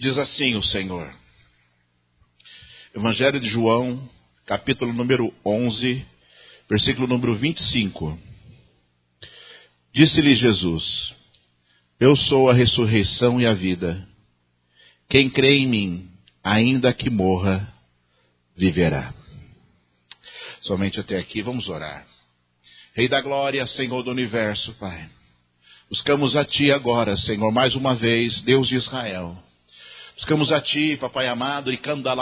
Diz assim o Senhor. Evangelho de João, capítulo número 11, versículo número 25. Disse-lhe Jesus: Eu sou a ressurreição e a vida. Quem crê em mim, ainda que morra, viverá. Somente até aqui, vamos orar. Rei da glória, Senhor do universo, Pai. Buscamos a Ti agora, Senhor, mais uma vez, Deus de Israel. Buscamos a Ti, Papai amado, e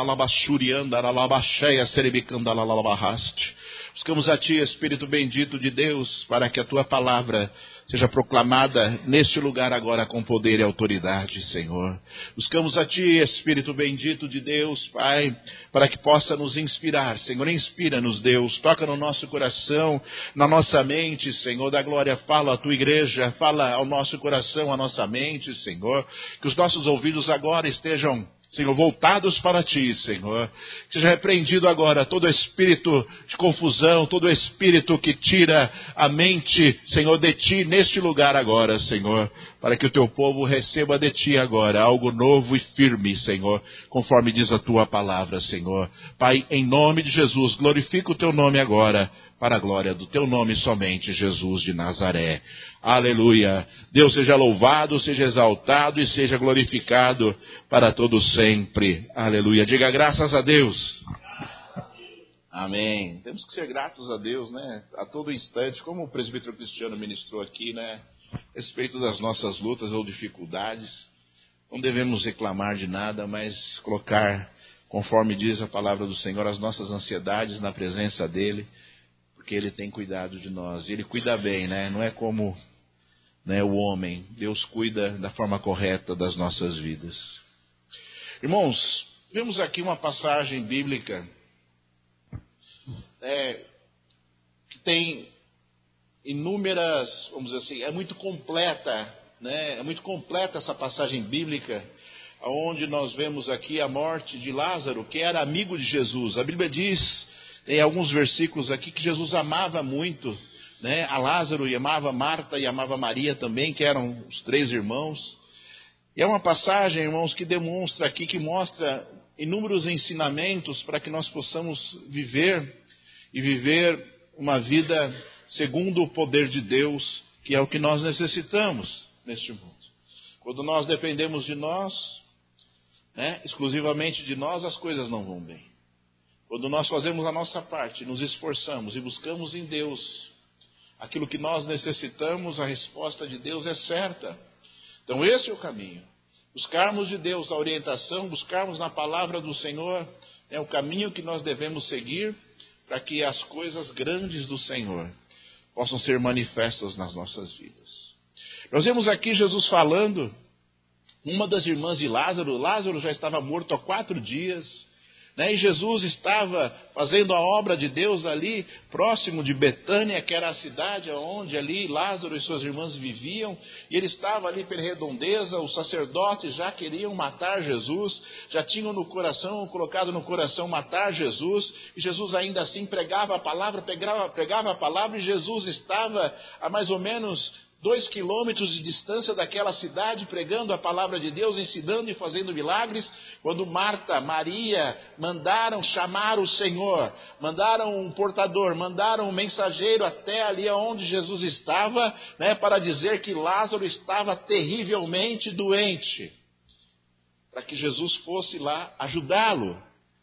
buscamos a Ti, Espírito bendito de Deus, para que a Tua palavra seja proclamada neste lugar agora com poder e autoridade, Senhor. Buscamos a Ti, Espírito bendito de Deus, Pai, para que possa nos inspirar, Senhor. Inspira-nos, Deus. Toca no nosso coração, na nossa mente, Senhor da glória. Fala à Tua igreja, fala ao nosso coração, à nossa mente, Senhor. Que os nossos ouvidos agora estejam, Senhor, voltados para Ti, Senhor. Que seja repreendido agora todo espírito de confusão, todo espírito que tira a mente, Senhor, de Ti neste lugar agora, Senhor. Para que o Teu povo receba de Ti agora algo novo e firme, Senhor, conforme diz a Tua palavra, Senhor. Pai, em nome de Jesus, glorifica o Teu nome agora, para a glória do Teu nome somente, Jesus de Nazaré. Aleluia. Deus seja louvado, seja exaltado e seja glorificado para todo sempre. Aleluia. Diga graças a Deus. Amém. Temos que ser gratos a Deus, né? A todo instante, como o presbítero Cristiano ministrou aqui, né? A respeito das nossas lutas ou dificuldades. Não devemos reclamar de nada, mas colocar, conforme diz a palavra do Senhor, as nossas ansiedades na presença dEle. Porque Ele tem cuidado de nós. E Ele cuida bem, né? Não é como, né, o homem. Deus cuida da forma correta das nossas vidas. Irmãos, vemos aqui uma passagem bíblica que tem inúmeras, vamos dizer assim, é muito completa, né? É muito completa essa passagem bíblica, onde nós vemos aqui a morte de Lázaro, que era amigo de Jesus. A Bíblia diz, tem alguns versículos aqui, que Jesus amava muito, né, a Lázaro, e amava Marta e amava Maria também, que eram os três irmãos. E é uma passagem, irmãos, que demonstra aqui, que mostra inúmeros ensinamentos para que nós possamos viver e viver uma vida segundo o poder de Deus, que é o que nós necessitamos neste mundo. Quando nós dependemos de nós, né, exclusivamente de nós, as coisas não vão bem. Quando nós fazemos a nossa parte, nos esforçamos e buscamos em Deus aquilo que nós necessitamos, a resposta de Deus é certa. Então esse é o caminho. Buscarmos de Deus a orientação, buscarmos na palavra do Senhor, é o caminho que nós devemos seguir para que as coisas grandes do Senhor possam ser manifestas nas nossas vidas. Nós vemos aqui Jesus falando, uma das irmãs de Lázaro. Lázaro já estava morto há 4 dias. E Jesus estava fazendo a obra de Deus ali, próximo de Betânia, que era a cidade onde ali Lázaro e suas irmãs viviam. E ele estava ali pela redondeza, os sacerdotes já queriam matar Jesus, já tinham colocado no coração matar Jesus. E Jesus ainda assim pregava a palavra, pregava a palavra, e Jesus estava a mais ou menos 2 quilômetros de distância daquela cidade, pregando a palavra de Deus, ensinando e fazendo milagres, quando Marta, Maria mandaram chamar o Senhor, mandaram um portador, mandaram um mensageiro até ali onde Jesus estava, né, para dizer que Lázaro estava terrivelmente doente, para que Jesus fosse lá ajudá-lo.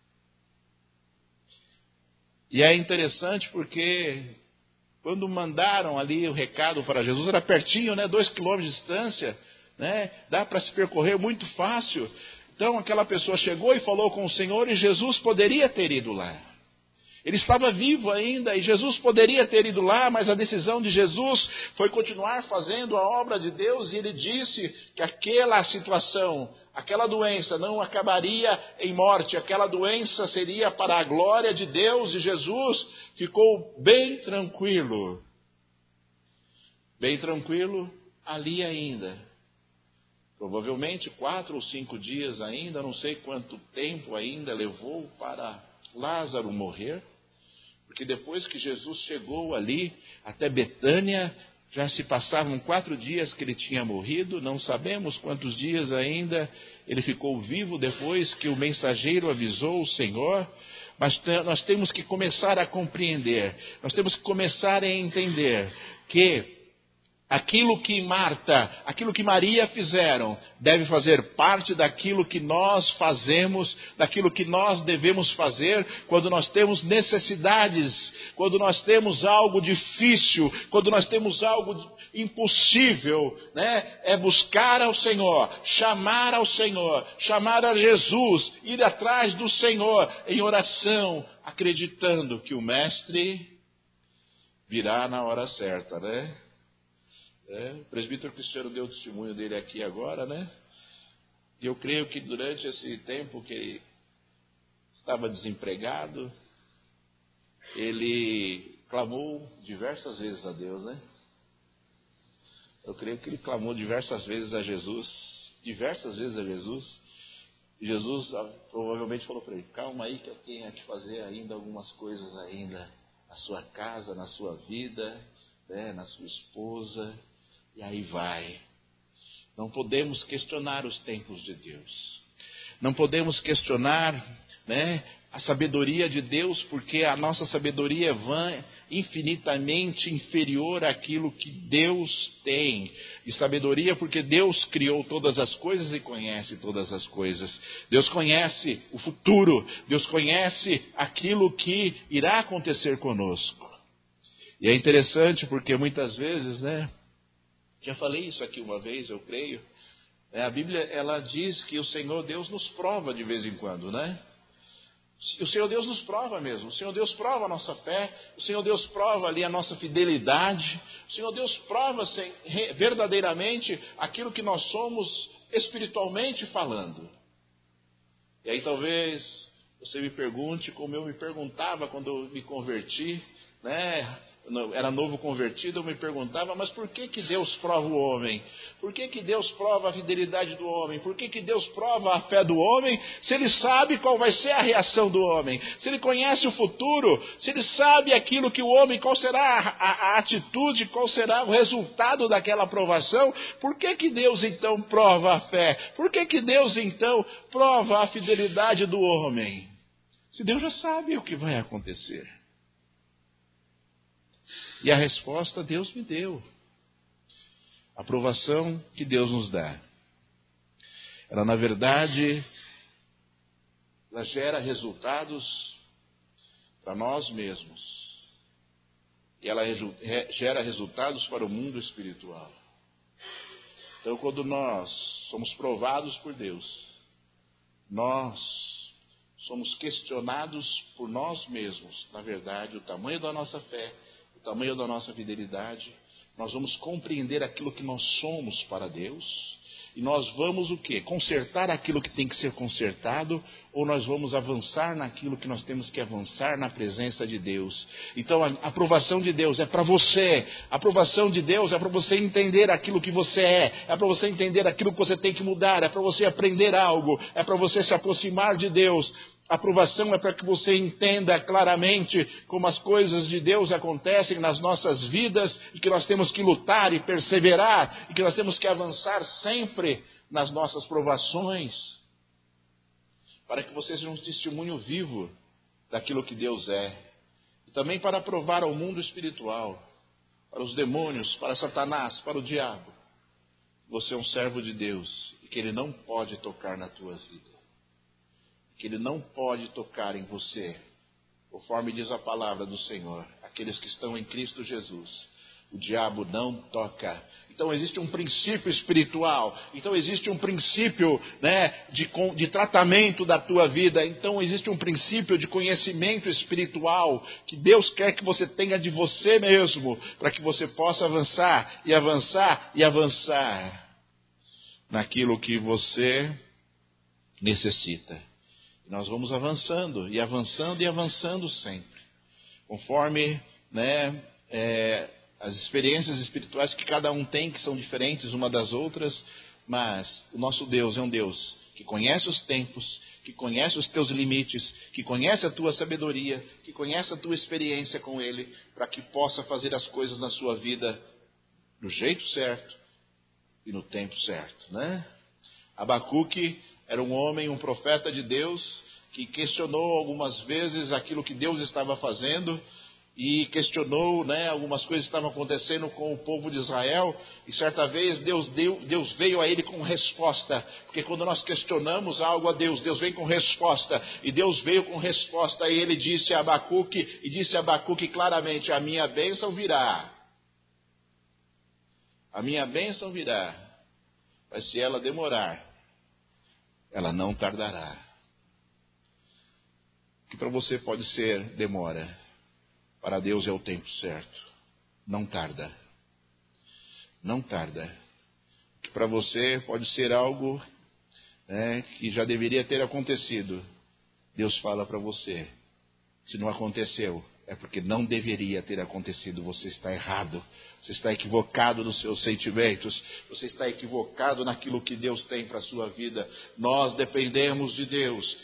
E é interessante porque quando mandaram ali o recado para Jesus, era pertinho, né? 2 quilômetros de distância, né? Dá para se percorrer muito fácil. Então aquela pessoa chegou e falou com o Senhor, e Jesus poderia ter ido lá. Ele estava vivo ainda e Jesus poderia ter ido lá, mas a decisão de Jesus foi continuar fazendo a obra de Deus, e Ele disse que aquela situação, aquela doença não acabaria em morte, aquela doença seria para a glória de Deus, e Jesus ficou bem tranquilo ali ainda. Provavelmente 4 ou 5 dias ainda, não sei quanto tempo ainda levou para Lázaro morrer. Porque depois que Jesus chegou ali até Betânia, Já se passavam 4 dias que ele tinha morrido, não sabemos quantos dias ainda ele ficou vivo depois que o mensageiro avisou o Senhor, mas nós temos que começar a compreender, nós temos que começar a entender que aquilo que Marta, aquilo que Maria fizeram, deve fazer parte daquilo que nós fazemos, daquilo que nós devemos fazer quando nós temos necessidades, quando nós temos algo difícil, quando nós temos algo impossível, né? É buscar ao Senhor, chamar ao Senhor, chamar a Jesus, ir atrás do Senhor em oração, acreditando que o Mestre virá na hora certa, né? O presbítero Cristiano deu o testemunho dele aqui agora, né? E eu creio que durante esse tempo que ele estava desempregado, ele clamou diversas vezes a Deus, né? Eu creio que ele clamou diversas vezes a Jesus. E Jesus provavelmente falou para ele: calma aí que eu tenho que fazer ainda algumas coisas ainda na sua casa, na sua vida, né? Na sua esposa. E aí vai. Não podemos questionar os tempos de Deus. Não podemos questionar, né, a sabedoria de Deus, porque a nossa sabedoria é vã, infinitamente inferior àquilo que Deus tem de sabedoria, porque Deus criou todas as coisas e conhece todas as coisas. Deus conhece o futuro, Deus conhece aquilo que irá acontecer conosco. E é interessante porque muitas vezes, né, já falei isso aqui uma vez, eu creio. A Bíblia, ela diz que o Senhor Deus nos prova de vez em quando, né? O Senhor Deus nos prova mesmo. O Senhor Deus prova a nossa fé. O Senhor Deus prova ali a nossa fidelidade. O Senhor Deus prova verdadeiramente aquilo que nós somos espiritualmente falando. E aí talvez você me pergunte como eu me perguntava quando eu me converti, né? Era novo convertido, eu me perguntava, mas por que Deus prova o homem? Por que Deus prova a fidelidade do homem? Por que Deus prova a fé do homem, se ele sabe qual vai ser a reação do homem? Se ele conhece o futuro, se ele sabe aquilo que o homem, qual será a atitude, qual será o resultado daquela aprovação, por que Deus então prova a fé? Por que Deus então prova a fidelidade do homem? Se Deus já sabe o que vai acontecer. E a resposta Deus me deu. A aprovação que Deus nos dá. Ela, na verdade, ela gera resultados para nós mesmos. E ela gera resultados para o mundo espiritual. Então, quando nós somos provados por Deus, nós somos questionados por nós mesmos, na verdade, o tamanho da nossa fé, o tamanho da nossa fidelidade, nós vamos compreender aquilo que nós somos para Deus, e nós vamos o quê? Consertar aquilo que tem que ser consertado, ou nós vamos avançar naquilo que nós temos que avançar na presença de Deus. Então a aprovação de Deus é para você, a aprovação de Deus é para você entender aquilo que você é para você entender aquilo que você tem que mudar, é para você aprender algo, é para você se aproximar de Deus. A aprovação é para que você entenda claramente como as coisas de Deus acontecem nas nossas vidas e que nós temos que lutar e perseverar e que nós temos que avançar sempre nas nossas provações, para que você seja um testemunho vivo daquilo que Deus é. E também para provar ao mundo espiritual, para os demônios, para Satanás, para o diabo, você é um servo de Deus e que ele não pode tocar na tua vida. Que ele não pode tocar em você, conforme diz a palavra do Senhor, aqueles que estão em Cristo Jesus, o diabo não toca. Então existe um princípio espiritual, então existe um princípio, né, de tratamento da tua vida, então existe um princípio de conhecimento espiritual, que Deus quer que você tenha de você mesmo, para que você possa avançar, e avançar, e avançar, naquilo que você necessita. Nós vamos avançando, e avançando, e avançando sempre. Conforme, né, as experiências espirituais que cada um tem, que são diferentes uma das outras, mas o nosso Deus é um Deus que conhece os tempos, que conhece os teus limites, que conhece a tua sabedoria, que conhece a tua experiência com Ele, para que possa fazer as coisas na sua vida do jeito certo e no tempo certo, né? Abacuque era um homem, um profeta de Deus, que questionou algumas vezes aquilo que Deus estava fazendo, e questionou, né, algumas coisas que estavam acontecendo com o povo de Israel, e certa vez Deus veio a ele com resposta, porque quando nós questionamos algo a Deus, Deus vem com resposta, e Deus veio com resposta, e ele disse a Abacuque claramente: a minha bênção virá, mas se ela demorar, ela não tardará. Que para você pode ser demora, para Deus é o tempo certo. Não tarda. Não tarda. Que para você pode ser algo, né, que já deveria ter acontecido. Deus fala para você: se não aconteceu, é porque não deveria ter acontecido. Você está errado. Você está equivocado nos seus sentimentos. Você está equivocado naquilo que Deus tem para a sua vida. Nós dependemos de Deus.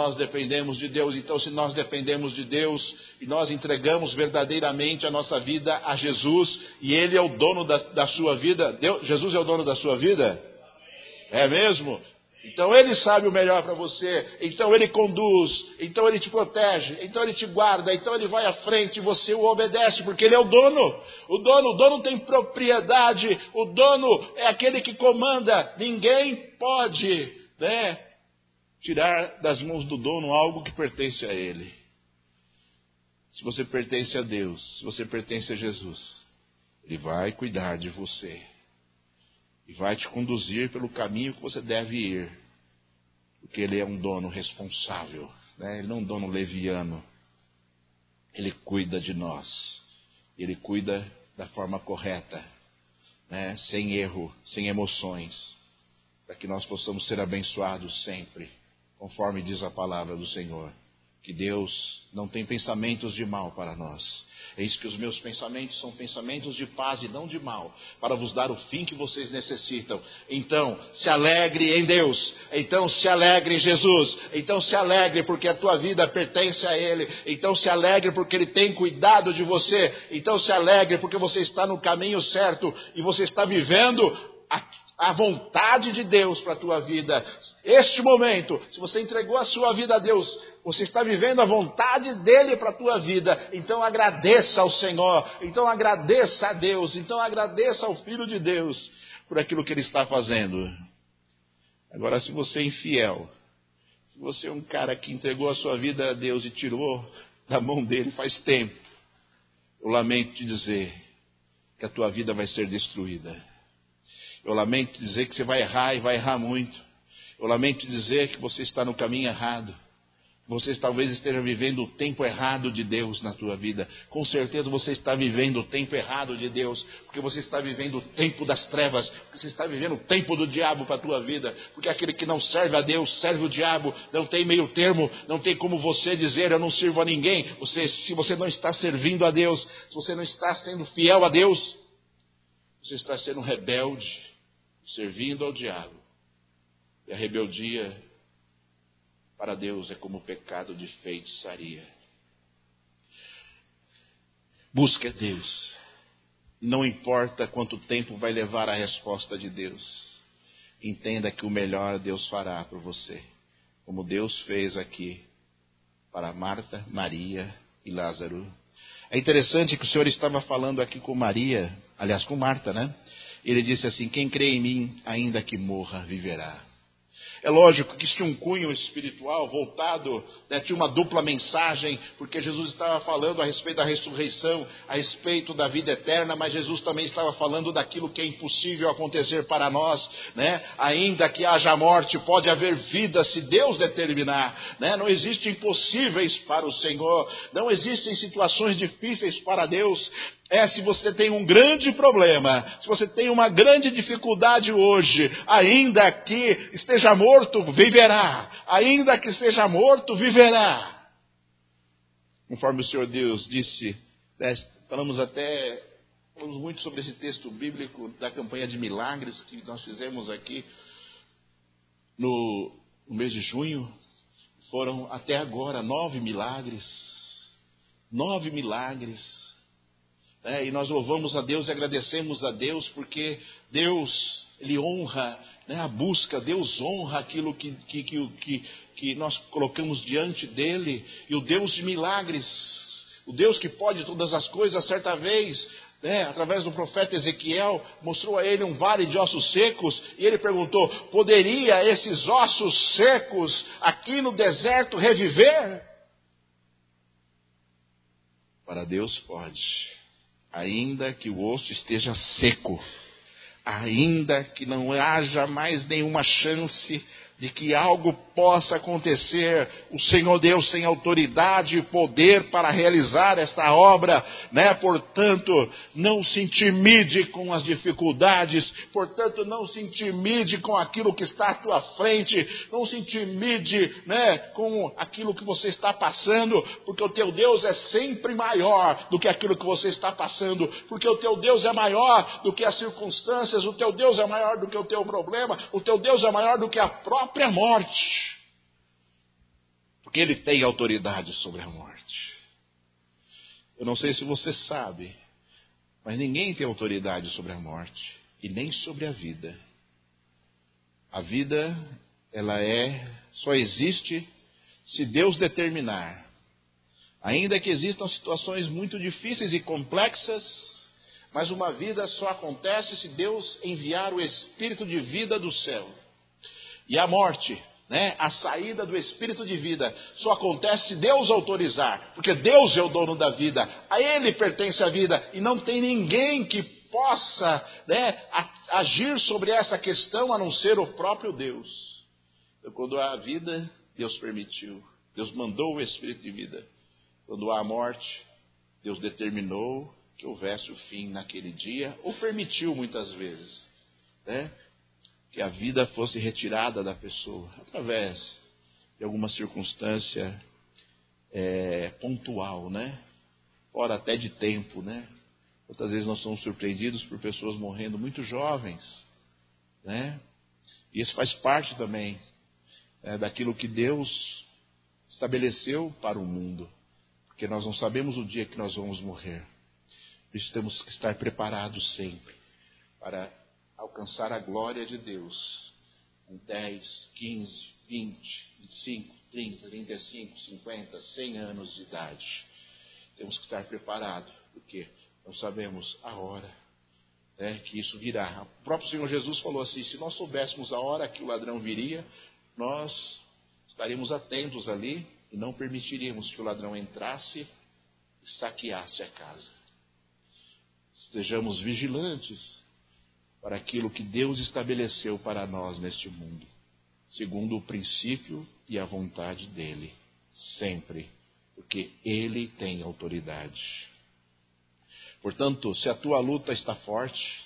Então, se nós dependemos de Deus e nós entregamos verdadeiramente a nossa vida a Jesus, e Ele é o dono da sua vida. Jesus é o dono da sua vida? É mesmo? Então Ele sabe o melhor para você, então Ele conduz, então Ele te protege, então Ele te guarda, então Ele vai à frente e você o obedece, porque Ele é o dono. O dono tem propriedade, o dono é aquele que comanda. Ninguém pode, né, tirar das mãos do dono algo que pertence a Ele. Se você pertence a Deus, se você pertence a Jesus, Ele vai cuidar de você e vai te conduzir pelo caminho que você deve ir, porque Ele é um dono responsável, né? Ele não é um dono leviano. Ele cuida de nós, Ele cuida da forma correta, né? Sem erro, sem emoções, para que nós possamos ser abençoados sempre, conforme diz a palavra do Senhor, que Deus não tem pensamentos de mal para nós. Eis que os meus pensamentos são pensamentos de paz e não de mal, para vos dar o fim que vocês necessitam. Então, se alegre em Deus. Então, se alegre em Jesus. Então, se alegre porque a tua vida pertence a Ele. Então, se alegre porque Ele tem cuidado de você. Então, se alegre porque você está no caminho certo e você está vivendo a vontade de Deus para a tua vida. Este momento, se você entregou a sua vida a Deus, você está vivendo a vontade dEle para a tua vida. Então agradeça ao Senhor, então agradeça a Deus, então agradeça ao Filho de Deus por aquilo que Ele está fazendo. Agora, se você é infiel, se você é um cara que entregou a sua vida a Deus e tirou da mão dEle faz tempo, eu lamento te dizer que a tua vida vai ser destruída. Eu lamento dizer que você vai errar e vai errar muito. Eu lamento dizer que você está no caminho errado. Você talvez esteja vivendo o tempo errado de Deus na tua vida. Com certeza você está vivendo o tempo errado de Deus, porque você está vivendo o tempo das trevas, porque você está vivendo o tempo do diabo para a tua vida, porque aquele que não serve a Deus, serve o diabo. Não tem meio termo, não tem como você dizer: eu não sirvo a ninguém. Se você não está servindo a Deus, se você não está sendo fiel a Deus, você está sendo rebelde, servindo ao diabo. E a rebeldia para Deus é como o pecado de feitiçaria. Busque a Deus. Não importa quanto tempo vai levar a resposta de Deus. Entenda que o melhor Deus fará por você, como Deus fez aqui para Marta, Maria e Lázaro. É interessante que o Senhor estava falando aqui com Maria, aliás com Marta, né? Ele disse assim: quem crê em mim, ainda que morra, viverá. É lógico que isso tinha um cunho espiritual voltado, né, tinha uma dupla mensagem, porque Jesus estava falando a respeito da ressurreição, a respeito da vida eterna, mas Jesus também estava falando daquilo que é impossível acontecer para nós, né? Ainda que haja morte, pode haver vida se Deus determinar, né? Não existem impossíveis para o Senhor, não existem situações difíceis para Deus. Se você tem um grande problema, se você tem uma grande dificuldade hoje, ainda que esteja morto, viverá. Ainda que esteja morto, viverá. Conforme o Senhor Deus disse, falamos muito sobre esse texto bíblico da campanha de milagres que nós fizemos aqui no mês de junho. Foram até agora 9 milagres. 9 milagres. né? E nós louvamos a Deus e agradecemos a Deus, porque Deus, Ele honra, né, a busca. Deus honra aquilo que nós colocamos diante dEle. E o Deus de milagres, o Deus que pode todas as coisas, certa vez, né, através do profeta Ezequiel, mostrou a ele um vale de ossos secos, e ele perguntou: poderia esses ossos secos aqui no deserto reviver? Para Deus pode, ainda que o osso esteja seco, ainda que não haja mais nenhuma chance de que algo possa acontecer, o Senhor Deus tem autoridade e poder para realizar esta obra, né? Portanto, não se intimide com as dificuldades, portanto, não se intimide com aquilo que está à tua frente, não se intimide, né, com aquilo que você está passando, porque o teu Deus é sempre maior do que aquilo que você está passando, porque o teu Deus é maior do que as circunstâncias, o teu Deus é maior do que o teu problema, o teu Deus é maior do que a própria morte, porque Ele tem autoridade sobre a morte. Eu não sei se você sabe, mas ninguém tem autoridade sobre a morte e nem sobre a vida. A vida, ela só existe se Deus determinar. Ainda que existam situações muito difíceis e complexas, mas uma vida só acontece se Deus enviar o Espírito de vida do céu. E a morte, né, a saída do Espírito de vida, só acontece se Deus autorizar, porque Deus é o dono da vida, a Ele pertence a vida, e não tem ninguém que possa, né, agir sobre essa questão a não ser o próprio Deus. Então, quando há vida, Deus permitiu, Deus mandou o Espírito de vida. Quando há morte, Deus determinou que houvesse o fim naquele dia, ou permitiu muitas vezes, né, que a vida fosse retirada da pessoa, através de alguma circunstância pontual, né? Fora até de tempo, né? Quantas vezes nós somos surpreendidos por pessoas morrendo muito jovens, né? E isso faz parte também daquilo que Deus estabeleceu para o mundo, porque nós não sabemos o dia que nós vamos morrer. Por isso temos que estar preparados sempre para alcançar a glória de Deus com 10, 15, 20, 25, 30, 35, 50, 100 anos de idade. Temos que estar preparados, porque não sabemos a hora, né, que isso virá. O próprio Senhor Jesus falou assim: se nós soubéssemos a hora que o ladrão viria, nós estaríamos atentos ali e não permitiríamos que o ladrão entrasse e saqueasse a casa. Estejamos vigilantes para aquilo que Deus estabeleceu para nós neste mundo, segundo o princípio e a vontade dEle, sempre, porque Ele tem autoridade. Portanto, se a tua luta está forte,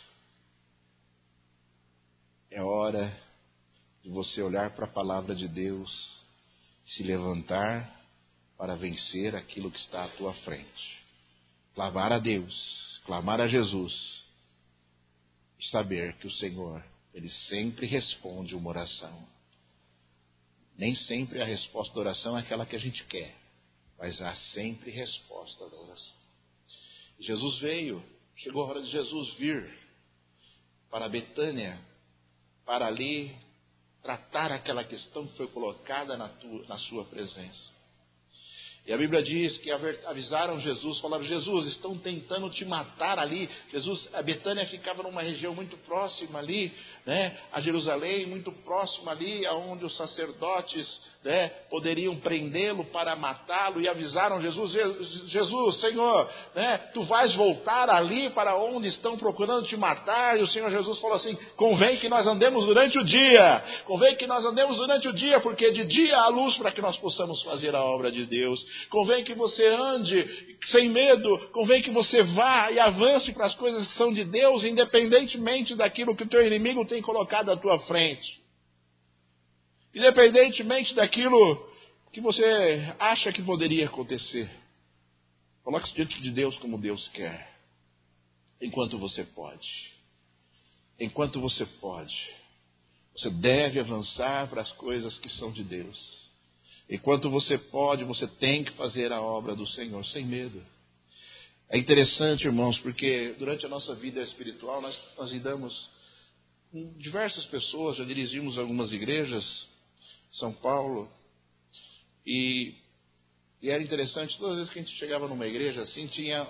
é hora de você olhar para a palavra de Deus, se levantar para vencer aquilo que está à tua frente. Clamar a Deus, clamar a Jesus, e saber que o Senhor, Ele sempre responde uma oração. Nem sempre a resposta da oração é aquela que a gente quer, mas há sempre resposta da oração. Jesus veio, chegou a hora de Jesus vir para Betânia, para ali tratar aquela questão que foi colocada na sua presença. E a Bíblia diz que avisaram Jesus, falaram: Jesus, estão tentando te matar ali. A Betânia ficava numa região muito próxima ali, né, a Jerusalém, muito próxima ali, aonde os sacerdotes, né, poderiam prendê-lo para matá-lo. E avisaram Jesus: Jesus, Senhor, né, tu vais voltar ali para onde estão procurando te matar. E o Senhor Jesus falou assim: convém que nós andemos durante o dia, porque de dia há luz para que nós possamos fazer a obra de Deus. Convém que você ande sem medo, convém que você vá e avance para as coisas que são de Deus, independentemente daquilo que o teu inimigo tem colocado à tua frente. Independentemente daquilo que você acha que poderia acontecer. Coloque-se diante de Deus como Deus quer. Enquanto você pode. Enquanto você pode. Você deve avançar para as coisas que são de Deus. Enquanto você pode, você tem que fazer a obra do Senhor sem medo. É interessante, irmãos, porque durante a nossa vida espiritual nós lidamos com diversas pessoas, já dirigimos algumas igrejas, São Paulo, e era interessante, todas as vezes que a gente chegava numa igreja assim, tinha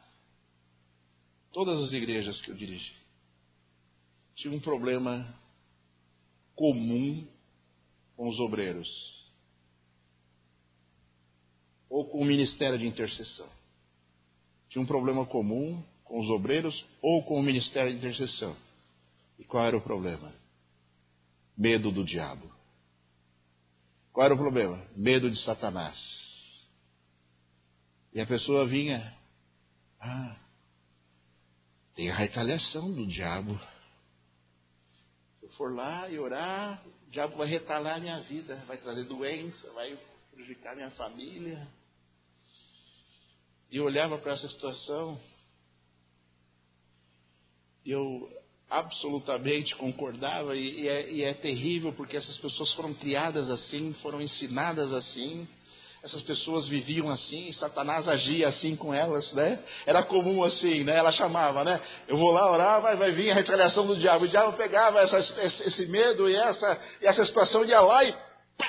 todas as igrejas que eu dirigi, tinha um problema comum com os obreiros, ou com o ministério de intercessão. Tinha um problema comum com os obreiros ou com o ministério de intercessão. E qual era o problema? Medo do diabo. Qual era o problema? Medo de Satanás. E a pessoa vinha, tem a retaliação do diabo. Se eu for lá e orar, o diabo vai retalhar a minha vida, vai trazer doença, vai prejudicar minha família. E eu olhava para essa situação e eu absolutamente concordava, e é terrível porque essas pessoas foram criadas assim, foram ensinadas assim, essas pessoas viviam assim, e Satanás agia assim com elas, né? Era comum assim, né? Ela chamava, né? Eu vou lá orar, vai vir a retaliação do diabo. O diabo pegava esse medo e essa situação, ia lá e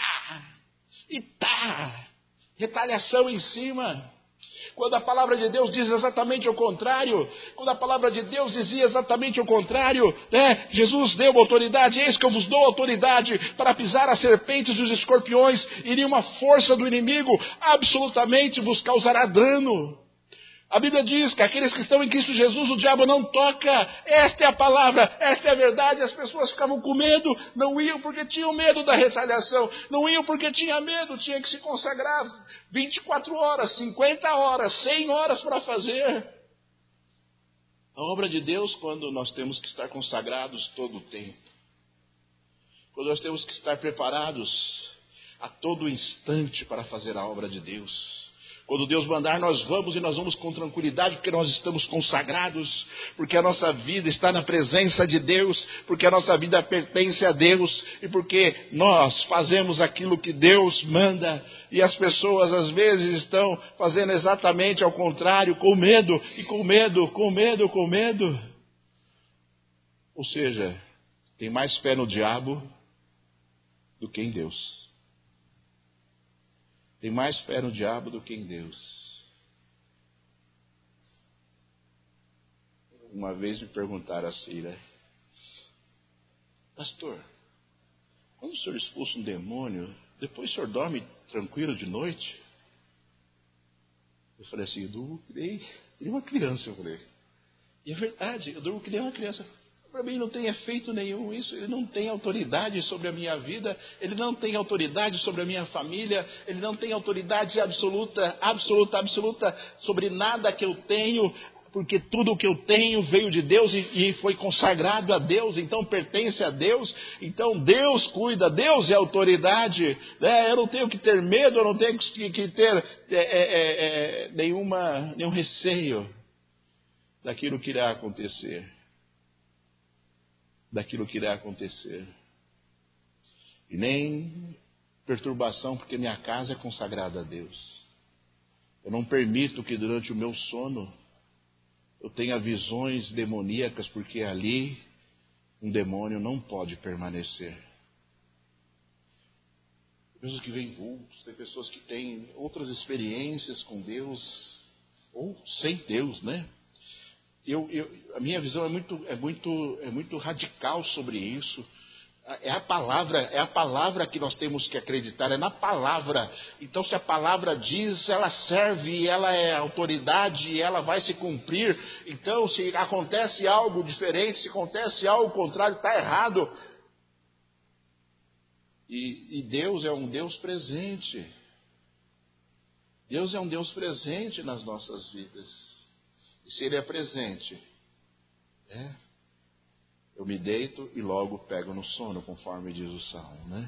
pá, retaliação em cima. Quando a palavra de Deus diz exatamente o contrário, quando a palavra de Deus dizia exatamente o contrário, né? Jesus deu autoridade, eis que eu vos dou autoridade para pisar as serpentes e os escorpiões, e nenhuma força do inimigo absolutamente vos causará dano. A Bíblia diz que aqueles que estão em Cristo Jesus, o diabo não toca. Esta é a palavra, esta é a verdade. As pessoas ficavam com medo, não iam porque tinham medo da retaliação, não iam porque tinha medo, tinha que se consagrar 24 horas, 50 horas, 100 horas para fazer. A obra de Deus, quando nós temos que estar consagrados todo o tempo, quando nós temos que estar preparados a todo instante para fazer a obra de Deus. Quando Deus mandar, nós vamos, e nós vamos com tranquilidade, porque nós estamos consagrados, porque a nossa vida está na presença de Deus, porque a nossa vida pertence a Deus, e porque nós fazemos aquilo que Deus manda, e as pessoas às vezes estão fazendo exatamente ao contrário, com medo, e com medo. Ou seja, tem mais fé no diabo do que em Deus. Tem mais fé no diabo do que em Deus. Uma vez me perguntaram assim, né? Pastor, quando o senhor expulsa um demônio, depois o senhor dorme tranquilo de noite? Eu falei assim, eu durmo que nem uma criança, eu falei. E é verdade, eu durmo que nem uma criança. Para mim não tem efeito nenhum isso, ele não tem autoridade sobre a minha vida, ele não tem autoridade sobre a minha família, ele não tem autoridade absoluta sobre nada que eu tenho, porque tudo o que eu tenho veio de Deus e foi consagrado a Deus, então pertence a Deus, então Deus cuida, Deus é autoridade, né? Eu não tenho que ter medo, eu não tenho que ter nenhum receio daquilo que irá acontecer. E nem perturbação, porque minha casa é consagrada a Deus. Eu não permito que durante o meu sono eu tenha visões demoníacas, porque ali um demônio não pode permanecer. Tem pessoas que veem vultos, tem pessoas que têm outras experiências com Deus, ou sem Deus, né? A minha visão é muito radical sobre isso. É a palavra que nós temos que acreditar, é na palavra. Então, se a palavra diz, ela serve, ela é autoridade, ela vai se cumprir. Então, se acontece algo diferente, se acontece algo contrário, está errado. E Deus é um Deus presente. Deus é um Deus presente nas nossas vidas. E se Ele é presente, eu me deito e logo pego no sono, conforme diz o Salmo, né?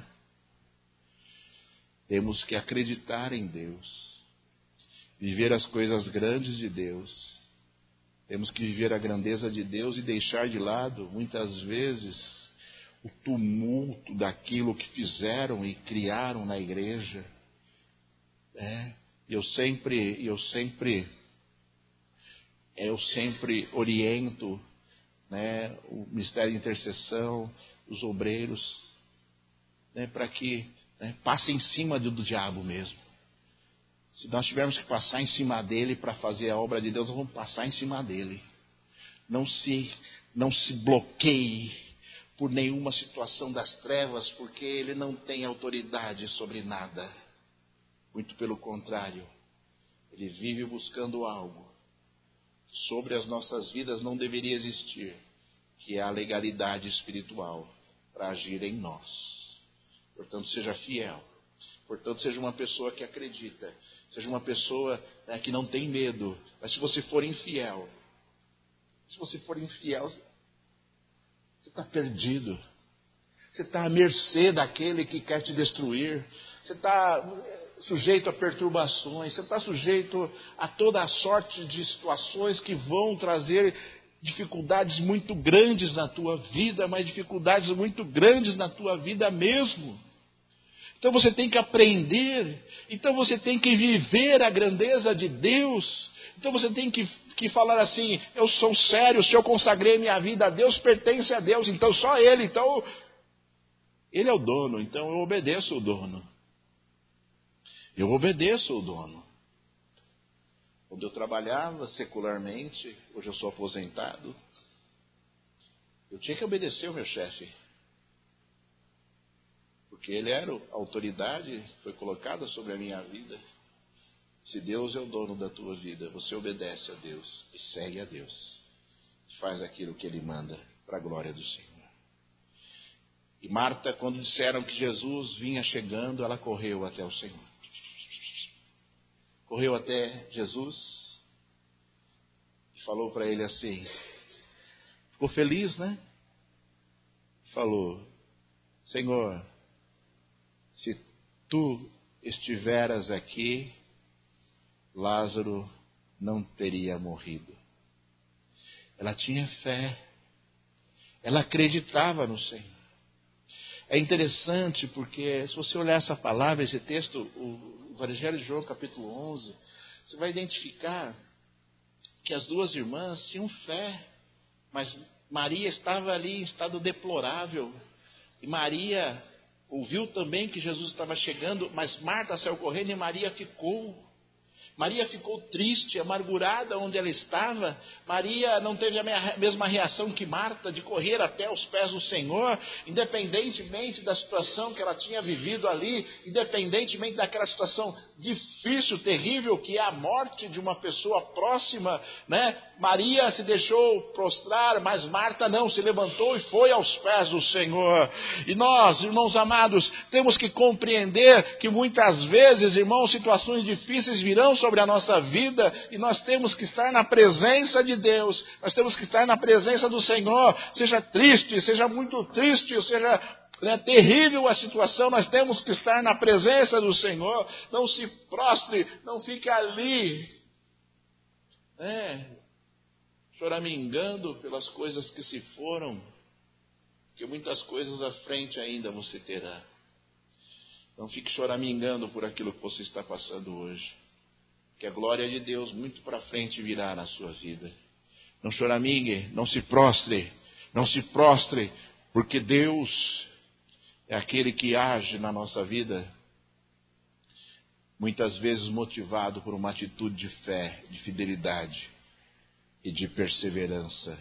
Temos que acreditar em Deus, viver as coisas grandes de Deus. Temos que viver a grandeza de Deus e deixar de lado, muitas vezes, o tumulto daquilo que fizeram e criaram na igreja. Eu sempre Eu sempre oriento, né, o ministério de intercessão, os obreiros, né, para que, né, passem em cima do diabo mesmo. Se nós tivermos que passar em cima dele para fazer a obra de Deus, nós vamos passar em cima dele. Não se bloqueie por nenhuma situação das trevas, porque ele não tem autoridade sobre nada. Muito pelo contrário, ele vive buscando algo que sobre as nossas vidas não deveria existir, que é a legalidade espiritual para agir em nós. Portanto, seja fiel. Portanto, seja uma pessoa que acredita. Seja uma pessoa, né, que não tem medo. Mas se você for infiel, você está perdido. Você está à mercê daquele que quer te destruir. Você está sujeito a perturbações. Você está sujeito a toda a sorte de situações que vão trazer dificuldades muito grandes na tua vida, mas dificuldades muito grandes na tua vida mesmo. Então você tem que aprender, então você tem que viver a grandeza de Deus, então você tem que falar assim: eu sou sério, se eu consagrei minha vida a Deus, pertence a Deus, então só Ele, então Ele é o dono, então eu obedeço o dono. Eu obedeço o dono. Quando eu trabalhava secularmente, hoje eu sou aposentado, eu tinha que obedecer o meu chefe. Porque ele era a autoridade que foi colocada sobre a minha vida. Se Deus é o dono da tua vida, você obedece a Deus e segue a Deus. Faz aquilo que Ele manda para a glória do Senhor. E Marta, quando disseram que Jesus vinha chegando, ela correu até o Senhor. Correu até Jesus e falou para Ele assim. Ficou feliz, né? Falou: Senhor, se Tu estiveras aqui, Lázaro não teria morrido. Ela tinha fé. Ela acreditava no Senhor. É interessante porque, se você olhar essa palavra, esse texto, o Evangelho de João, capítulo 11, você vai identificar que as duas irmãs tinham fé, mas Maria estava ali em estado deplorável. E Maria ouviu também que Jesus estava chegando, mas Marta saiu correndo e Maria ficou. Maria ficou triste, amargurada onde ela estava. Maria não teve a mesma reação que Marta, de correr até os pés do Senhor, independentemente da situação que ela tinha vivido ali, independentemente daquela situação difícil, terrível, que é a morte de uma pessoa próxima, né? Maria se deixou prostrar, mas Marta não, se levantou e foi aos pés do Senhor. E nós, irmãos amados, temos que compreender que muitas vezes, irmãos, situações difíceis virão sobre a nossa vida e nós temos que estar na presença de Deus, nós temos que estar na presença do Senhor, seja triste, seja muito triste, seja terrível a situação, nós temos que estar na presença do Senhor. Não se prostre, não fique ali, choramingando pelas coisas que se foram, porque muitas coisas à frente ainda você terá. Não fique choramingando por aquilo que você está passando hoje, que a glória de Deus muito para frente virá na sua vida. Não choramingue, não se prostre, porque Deus é aquele que age na nossa vida, muitas vezes motivado por uma atitude de fé, de fidelidade e de perseverança,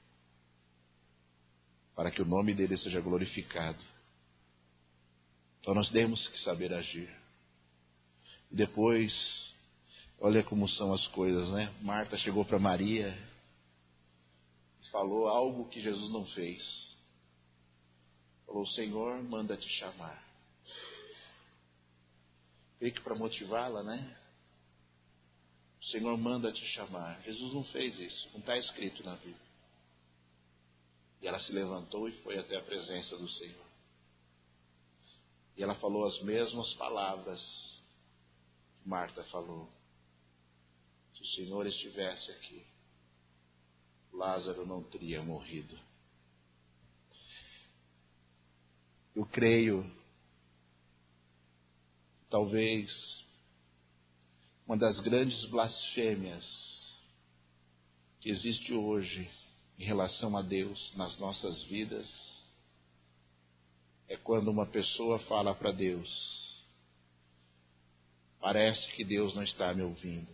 para que o nome dele seja glorificado. Então nós temos que saber agir. E depois, olha como são as coisas, né? Marta chegou para Maria e falou algo que Jesus não fez. Falou: o Senhor manda te chamar. Creio que para motivá-la, né? O Senhor manda te chamar. Jesus não fez isso, não está escrito na Bíblia. E ela se levantou e foi até a presença do Senhor. E ela falou as mesmas palavras que Marta falou. Se o Senhor estivesse aqui, Lázaro não teria morrido. Eu creio, talvez, uma das grandes blasfêmias que existe hoje em relação a Deus nas nossas vidas é quando uma pessoa fala para Deus: parece que Deus não está me ouvindo.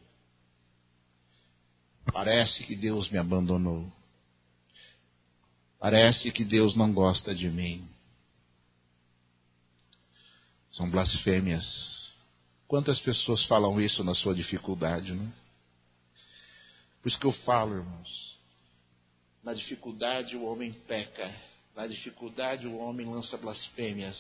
Parece que Deus me abandonou. Parece que Deus não gosta de mim. São blasfêmias. Quantas pessoas falam isso na sua dificuldade, não? Por isso que eu falo, irmãos, na dificuldade o homem peca, na dificuldade o homem lança blasfêmias.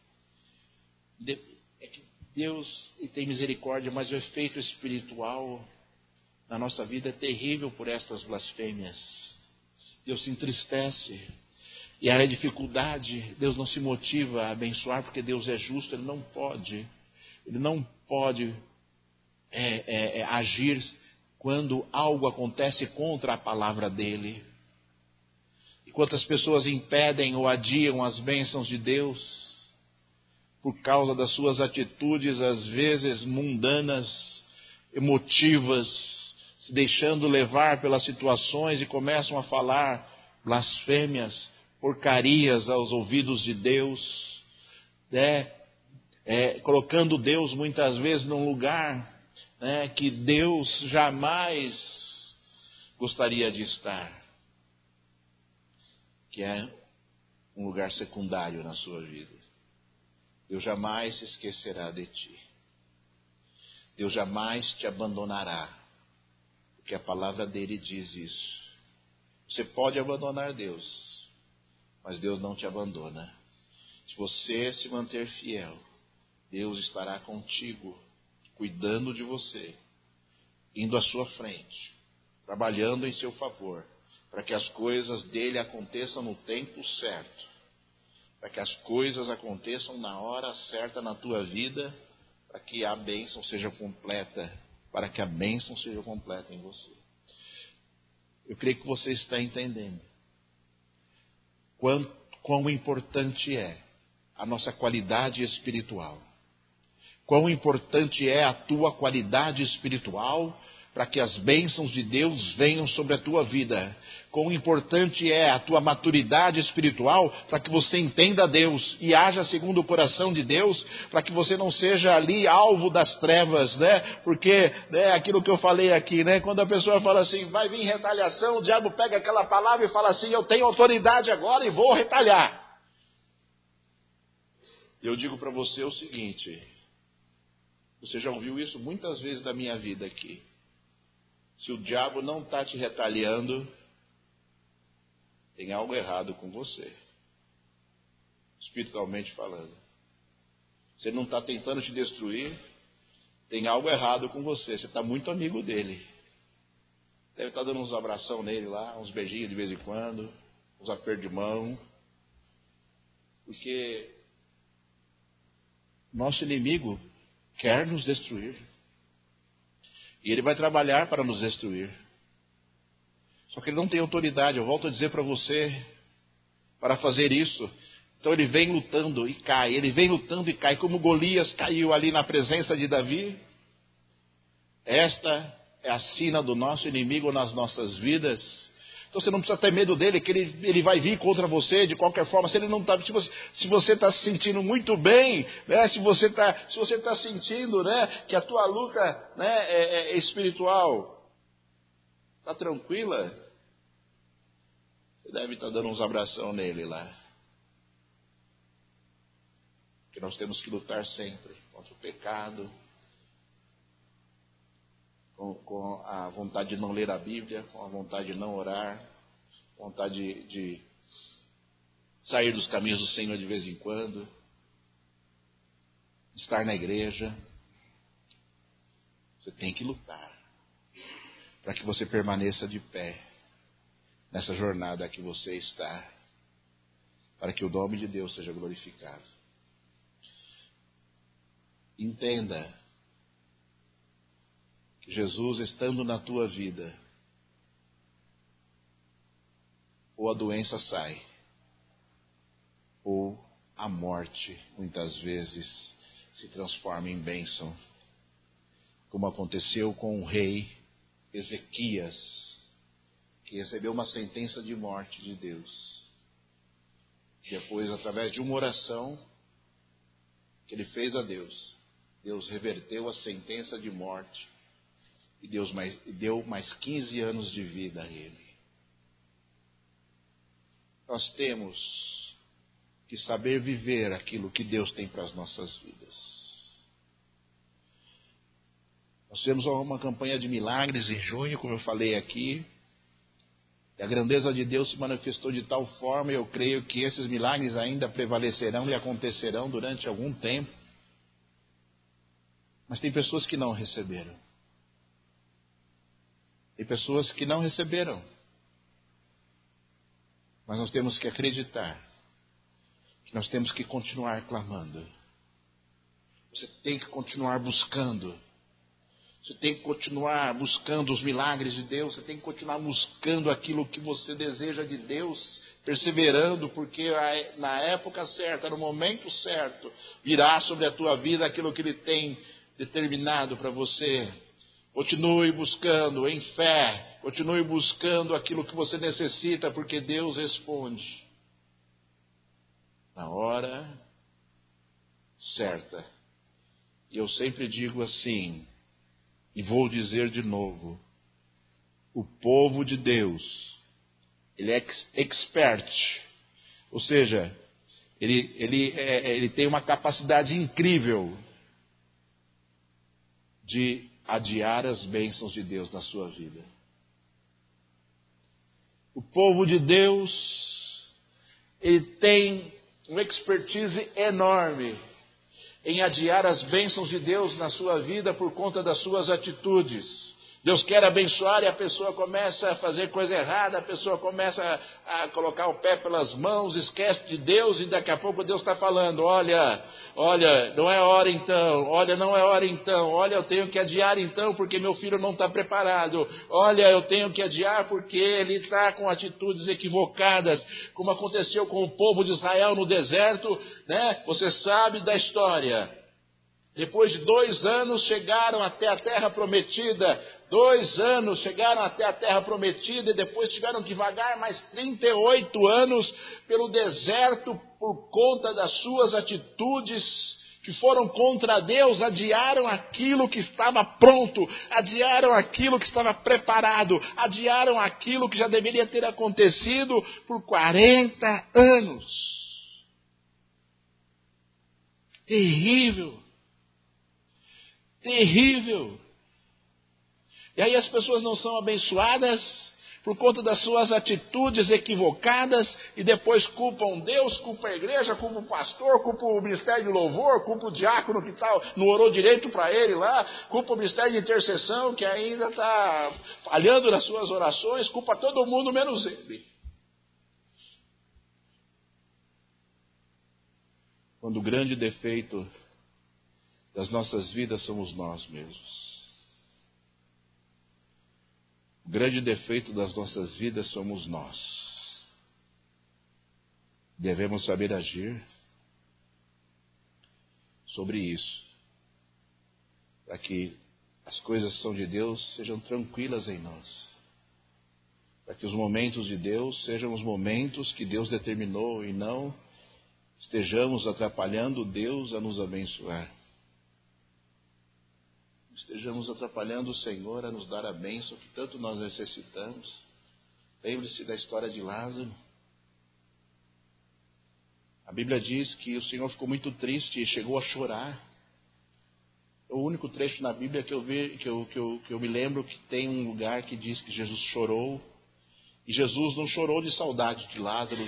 É que Deus tem misericórdia, mas o efeito espiritual na nossa vida é terrível por estas blasfêmias. Deus se entristece. E a dificuldade, Deus não se motiva a abençoar, porque Deus é justo, Ele não pode agir quando algo acontece contra a palavra dEle. E quantas pessoas impedem ou adiam as bênçãos de Deus por causa das suas atitudes, às vezes mundanas, emotivas, se deixando levar pelas situações e começam a falar blasfêmias, porcarias aos ouvidos de Deus, colocando Deus muitas vezes num lugar que Deus jamais gostaria de estar, que é um lugar secundário na sua vida. Deus jamais se esquecerá de ti. Deus jamais te abandonará, porque a palavra dele diz isso. Você pode abandonar Deus, mas Deus não te abandona. Se você se manter fiel, Deus estará contigo, cuidando de você, indo à sua frente, trabalhando em seu favor, para que as coisas dele aconteçam no tempo certo, para que as coisas aconteçam na hora certa na tua vida, para que a bênção seja completa, para que a bênção seja completa em você. Eu creio que você está entendendo quão importante é a nossa qualidade espiritual. Quão importante é a tua qualidade espiritual para que as bênçãos de Deus venham sobre a tua vida. Quão importante é a tua maturidade espiritual para que você entenda Deus e haja segundo o coração de Deus, para que você não seja ali alvo das trevas, né? Porque aquilo que eu falei aqui, né? Quando a pessoa fala assim, vai vir retaliação, o diabo pega aquela palavra e fala assim, eu tenho autoridade agora e vou retalhar. Eu digo para você o seguinte, você já ouviu isso muitas vezes da minha vida aqui. Se o diabo não está te retaliando, tem algo errado com você, espiritualmente falando. Se ele não está tentando te destruir, tem algo errado com você. Você está muito amigo dele. Deve estar dando uns abração nele lá, uns beijinhos de vez em quando, uns apertos de mão. Porque nosso inimigo quer nos destruir. E ele vai trabalhar para nos destruir. Só que ele não tem autoridade, eu volto a dizer para você, para fazer isso. Então ele vem lutando e cai, ele vem lutando e cai, como Golias caiu ali na presença de Davi. Esta é a sina do nosso inimigo nas nossas vidas. Então você não precisa ter medo dele, que ele vai vir contra você de qualquer forma. Se ele não tá, se você está se sentindo muito bem, né? Se você está sentindo, né, que a tua luta, né, é espiritual, está tranquila, você deve estar dando uns abração nele lá. Porque nós temos que lutar sempre contra o pecado, com a vontade de não ler a Bíblia, com a vontade de não orar, vontade de sair dos caminhos do Senhor de vez em quando, estar na igreja. Você tem que lutar para que você permaneça de pé nessa jornada que você está, para que o nome de Deus seja glorificado. Entenda que Jesus, estando na tua vida, ou a doença sai, ou a morte, muitas vezes, se transforma em bênção, como aconteceu com o rei Ezequias. que recebeu uma sentença de morte de Deus. Depois, através de uma oração que ele fez a Deus, Deus reverteu a sentença de morte e deu mais 15 anos de vida a ele. Nós temos que saber viver aquilo que Deus tem para as nossas vidas. Nós tivemos uma campanha de milagres em junho, como eu falei aqui. E a grandeza de Deus se manifestou de tal forma, e eu creio que esses milagres ainda prevalecerão e acontecerão durante algum tempo. Mas tem pessoas que não receberam. Tem pessoas que não receberam. Mas nós temos que acreditar que nós temos que continuar clamando. Você tem que continuar buscando. Você tem que continuar buscando os milagres de Deus. Você tem que continuar buscando aquilo que você deseja de Deus, perseverando, porque na época certa, no momento certo, virá sobre a tua vida aquilo que Ele tem determinado para você. Continue buscando em fé. Continue buscando aquilo que você necessita, porque Deus responde na hora certa. E eu sempre digo assim, e vou dizer de novo: o povo de Deus, ele é expert, ou seja, ele tem uma capacidade incrível de adiar as bênçãos de Deus na sua vida. O povo de Deus, ele tem uma expertise enorme em adiar as bênçãos de Deus na sua vida por conta das suas atitudes. Deus quer abençoar e a pessoa começa a fazer coisa errada, a pessoa começa a colocar o pé pelas mãos, esquece de Deus e daqui a pouco Deus está falando, olha, não é hora então, não é hora então, eu tenho que adiar então porque meu filho não está preparado, eu tenho que adiar porque ele está com atitudes equivocadas, como aconteceu com o povo de Israel no deserto, né? Você sabe da história. Depois de 2 anos chegaram até a terra prometida. 2 anos chegaram até a terra prometida e depois tiveram que vagar mais 38 anos pelo deserto por conta das suas atitudes que foram contra Deus. Adiaram aquilo que estava pronto, adiaram aquilo que estava preparado, adiaram aquilo que já deveria ter acontecido por 40 anos. Terrível. Terrível. E aí as pessoas não são abençoadas por conta das suas atitudes equivocadas e depois culpam Deus, culpam a igreja, culpam o pastor, culpam o ministério de louvor, culpam o diácono que não orou direito para ele lá, culpam o ministério de intercessão que ainda está falhando nas suas orações, culpa todo mundo menos ele. Quando o grande defeito das nossas vidas somos nós mesmos. O grande defeito das nossas vidas somos nós. Devemos saber agir sobre isso, para que as coisas que são de Deus sejam tranquilas em nós, para que os momentos de Deus sejam os momentos que Deus determinou e não estejamos atrapalhando Deus a nos abençoar. Estejamos atrapalhando o Senhor a nos dar a bênção que tanto nós necessitamos. Lembre-se da história de Lázaro. A Bíblia diz que o Senhor ficou muito triste e chegou a chorar. É o único trecho na Bíblia que eu me lembro que tem um lugar que diz que Jesus chorou. E Jesus não chorou de saudade de Lázaro.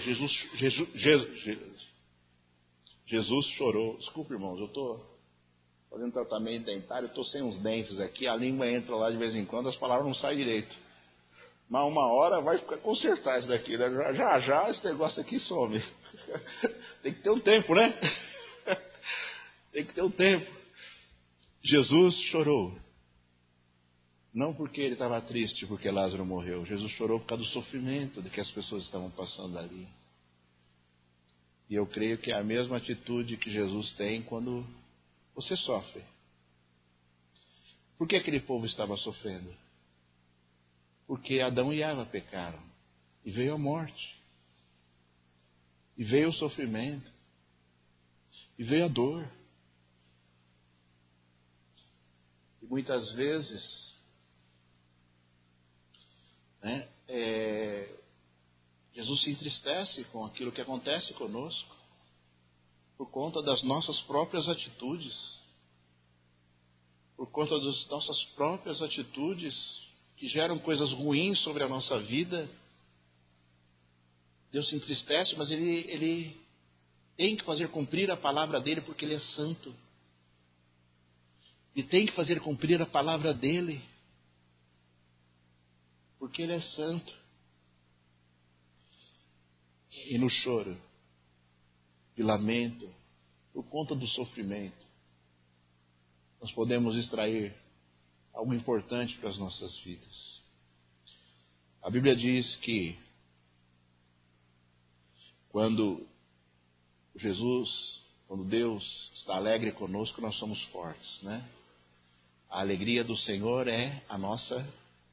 Jesus chorou. Desculpe, irmãos, eu estou fazendo tratamento dentário, estou sem os dentes aqui, a língua entra lá de vez em quando, as palavras não saem direito. Mas uma hora vai ficar consertar isso daqui, né? Já esse negócio aqui some. Tem que ter um tempo, né? Tem que ter um tempo. Jesus chorou. Não porque ele estava triste, porque Lázaro morreu. Jesus chorou por causa do sofrimento de que as pessoas estavam passando ali. E eu creio que é a mesma atitude que Jesus tem quando você sofre. Por que aquele povo estava sofrendo? Porque Adão e Eva pecaram. E veio a morte. E veio o sofrimento. E veio a dor. E muitas vezes, né, Jesus se entristece com aquilo que acontece conosco, por conta das nossas próprias atitudes, por conta das nossas próprias atitudes que geram coisas ruins sobre a nossa vida. Deus se entristece, mas Ele tem que fazer cumprir a palavra dEle, porque Ele é santo. E tem que fazer cumprir a palavra dEle, porque Ele é santo. E no choro, e lamento, por conta do sofrimento, nós podemos extrair algo importante para as nossas vidas. A Bíblia diz que quando Deus está alegre conosco, nós somos fortes, né? A alegria do Senhor é a nossa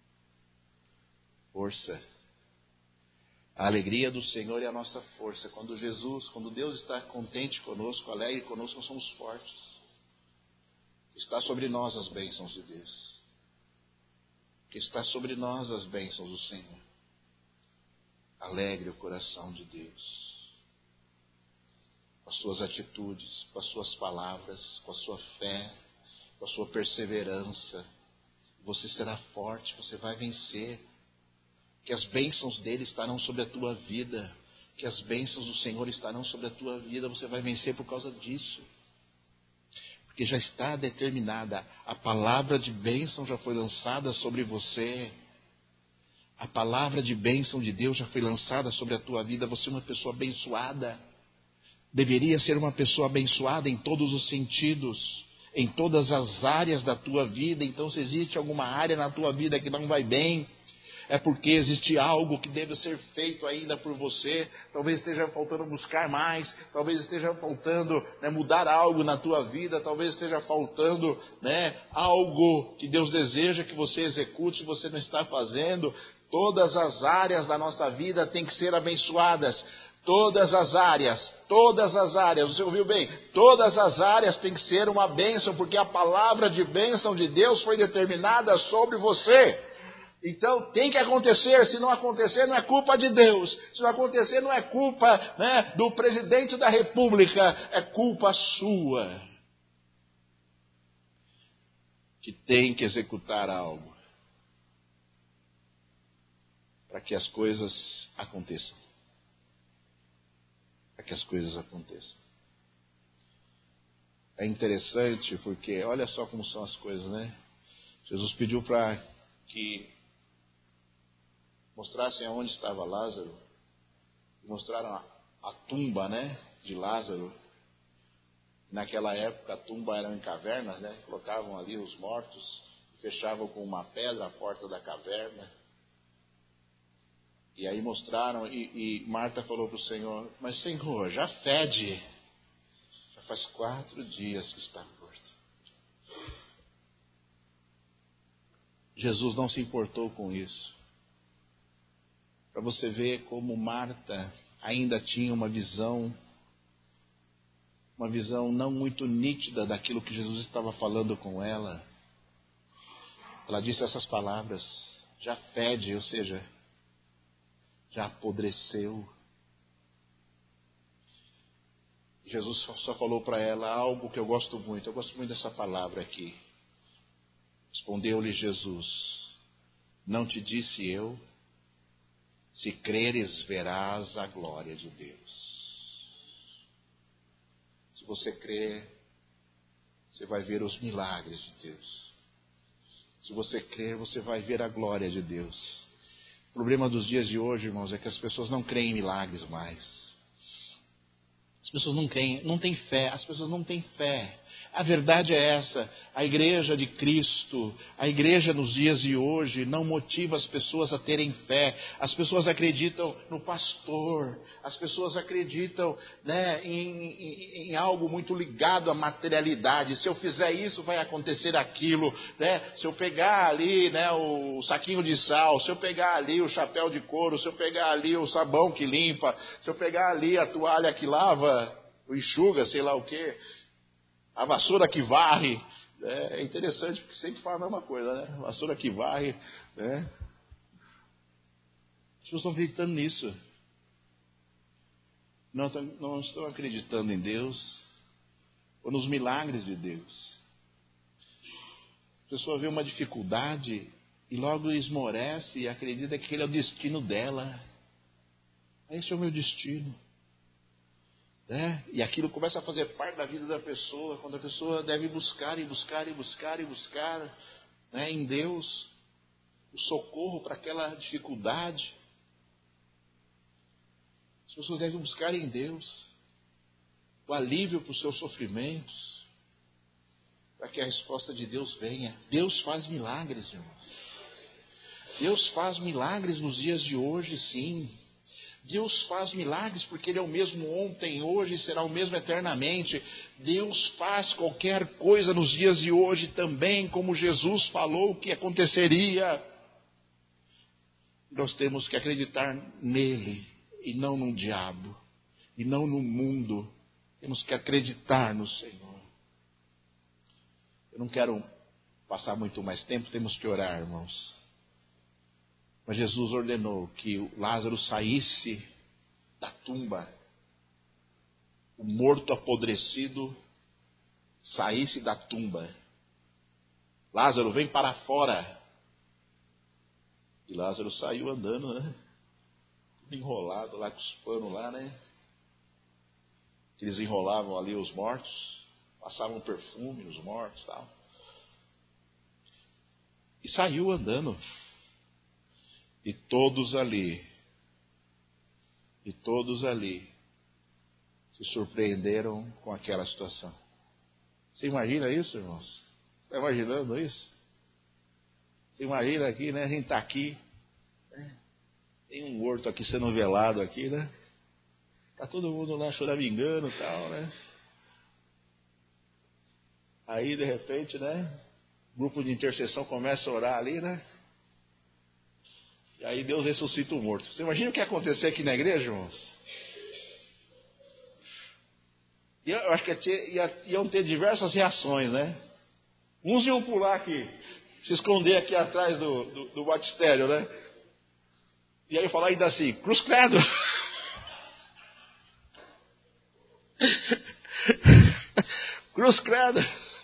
força. A alegria do Senhor é a nossa força. Quando Deus está contente conosco, alegre conosco, nós somos fortes. Está sobre nós as bênçãos de Deus. Que está sobre nós as bênçãos do Senhor. Alegre o coração de Deus. Com as suas atitudes, com as suas palavras, com a sua fé, com a sua perseverança. Você será forte, você vai vencer. Que as bênçãos dele estarão sobre a tua vida. Que as bênçãos do Senhor estarão sobre a tua vida. Você vai vencer por causa disso. Porque já está determinada. A palavra de bênção já foi lançada sobre você. A palavra de bênção de Deus já foi lançada sobre a tua vida. Você é uma pessoa abençoada. Deveria ser uma pessoa abençoada em todos os sentidos. Em todas as áreas da tua vida. Então, se existe alguma área na tua vida que não vai bem, é porque existe algo que deve ser feito ainda por você. Talvez esteja faltando buscar mais. Talvez esteja faltando, né, mudar algo na tua vida. Talvez esteja faltando, né, algo que Deus deseja que você execute e você não está fazendo. Todas as áreas da nossa vida têm que ser abençoadas. Todas as áreas, você ouviu bem? Todas as áreas têm que ser uma bênção, porque a palavra de bênção de Deus foi determinada sobre você. Então tem que acontecer. Se não acontecer, não é culpa de Deus. Se não acontecer, não é culpa, né, do presidente da República. É culpa sua. Que tem que executar algo para que as coisas aconteçam. Para que as coisas aconteçam. É interessante porque olha só como são as coisas, né? Jesus pediu para que mostrassem aonde estava Lázaro. Mostraram a tumba, né, de Lázaro. Naquela época a tumba era em cavernas, né? Colocavam ali os mortos, fechavam com uma pedra a porta da caverna. E aí mostraram, e Marta falou para o Senhor: mas Senhor, já fede. Já faz 4 dias que está morto. Jesus não se importou com isso. Para você ver como Marta ainda tinha uma visão não muito nítida daquilo que Jesus estava falando com ela. Ela disse essas palavras: já fede, ou seja, já apodreceu. Jesus só falou para ela algo que eu gosto muito dessa palavra aqui. Respondeu-lhe Jesus: não te disse eu, se creres verás a glória de Deus. Se você crer, você vai ver os milagres de Deus. Se você crer, você vai ver a glória de Deus. O problema dos dias de hoje, irmãos, é que as pessoas não creem em milagres mais. As pessoas não creem, não têm fé. As pessoas não têm fé. A verdade é essa, a igreja de Cristo, a igreja nos dias de hoje não motiva as pessoas a terem fé. As pessoas acreditam no pastor, as pessoas acreditam, né, em algo muito ligado à materialidade. Se eu fizer isso, vai acontecer aquilo, né? Se eu pegar ali, né, o saquinho de sal, se eu pegar ali o chapéu de couro, se eu pegar ali o sabão que limpa, se eu pegar ali a toalha que lava, o enxuga, sei lá o quê, a vassoura que varre, é interessante porque sempre fala a mesma coisa, né? Vassoura que varre, né? As pessoas estão acreditando nisso. Não estão acreditando em Deus ou nos milagres de Deus. A pessoa vê uma dificuldade e logo esmorece e acredita que aquele é o destino dela. Esse é o meu destino. Né? E aquilo começa a fazer parte da vida da pessoa, quando a pessoa deve buscar e buscar e buscar e buscar, né, em Deus o socorro para aquela dificuldade. As pessoas devem buscar em Deus o alívio para os seus sofrimentos, para que a resposta de Deus venha. Deus faz milagres, irmãos. Deus faz milagres nos dias de hoje, sim. Deus faz milagres porque Ele é o mesmo ontem, hoje e será o mesmo eternamente. Deus faz qualquer coisa nos dias de hoje também, como Jesus falou que aconteceria. Nós temos que acreditar nele e não no diabo, e não no mundo. Temos que acreditar no Senhor. Eu não quero passar muito mais tempo, temos que orar, irmãos. Mas Jesus ordenou que Lázaro saísse da tumba. O morto apodrecido saísse da tumba. Lázaro, vem para fora. E Lázaro saiu andando, né? Tudo enrolado lá com os panos lá, né? Eles enrolavam ali os mortos, passavam perfume nos mortos e tal. E saiu andando. E todos ali se surpreenderam com aquela situação. Você imagina isso, irmãos? Você está imaginando isso? Você imagina aqui, né? A gente está aqui, né? Tem um morto aqui sendo velado aqui, né? Está todo mundo lá choramingando e tal, né? Aí, de repente, né? O grupo de intercessão começa a orar ali, né? E aí Deus ressuscita o morto. Você imagina o que ia acontecer aqui na igreja, irmãos? E eu acho que iam ter diversas reações, né? Uns iam pular aqui, se esconder aqui atrás do batistério, né? E aí falar ainda assim, cruz credo. Cruz credo.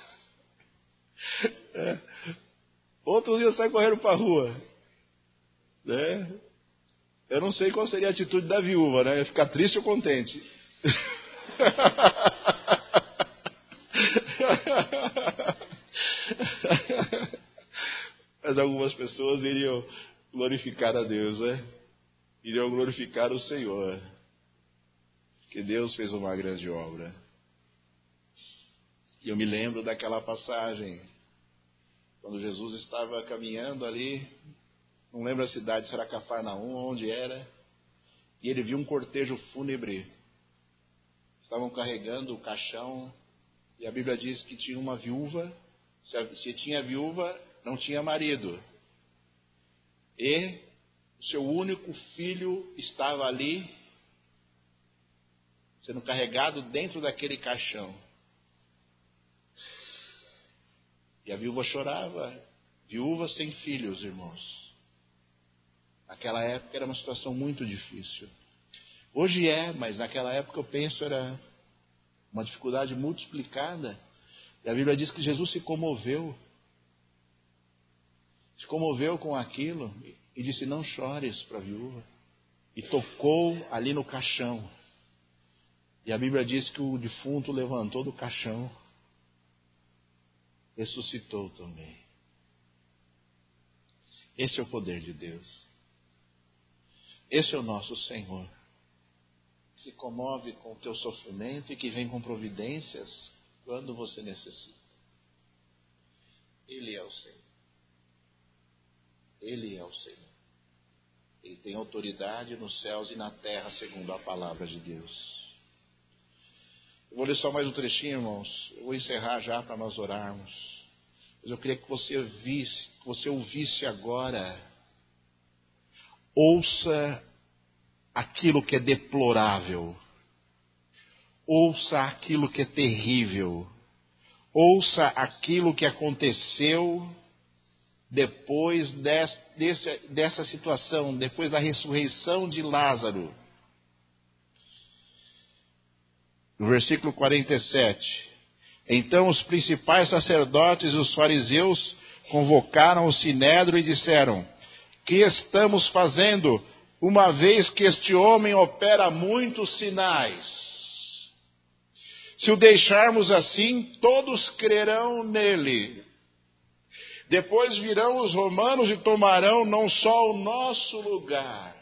É. Outros iam sair correndo para a rua. Né? Eu não sei qual seria a atitude da viúva, né? Ia ficar triste ou contente. Mas algumas pessoas iriam glorificar a Deus, né? Iriam glorificar o Senhor. Que Deus fez uma grande obra. E eu me lembro daquela passagem, quando Jesus estava caminhando ali, não lembro a cidade, será Cafarnaum, onde era, e ele viu um cortejo fúnebre. Estavam carregando o caixão, e a Bíblia diz que tinha uma viúva. Se tinha viúva, não tinha marido. E o seu único filho estava ali, sendo carregado dentro daquele caixão. E a viúva chorava, viúva sem filhos, irmãos. Naquela época era uma situação muito difícil. Hoje mas naquela época eu penso era uma dificuldade multiplicada. E a Bíblia diz que Jesus se comoveu com aquilo e disse, não chores para a viúva. E tocou ali no caixão. E a Bíblia diz que o defunto levantou do caixão, ressuscitou também. Esse é o poder de Deus. Esse é o nosso Senhor. Que se comove com o teu sofrimento e que vem com providências quando você necessita. Ele é o Senhor. Ele é o Senhor. Ele tem autoridade nos céus e na terra, segundo a palavra de Deus. Eu vou ler só mais um trechinho, irmãos. Eu vou encerrar já para nós orarmos. Mas eu queria que você ouvisse agora. Ouça aquilo que é deplorável. Ouça aquilo que é terrível. Ouça aquilo que aconteceu depois dessa situação, depois da ressurreição de Lázaro. No versículo 47. Então os principais sacerdotes e os fariseus convocaram o sinédrio e disseram: que estamos fazendo, uma vez que este homem opera muitos sinais? Se o deixarmos assim, todos crerão nele. Depois virão os romanos e tomarão não só o nosso lugar,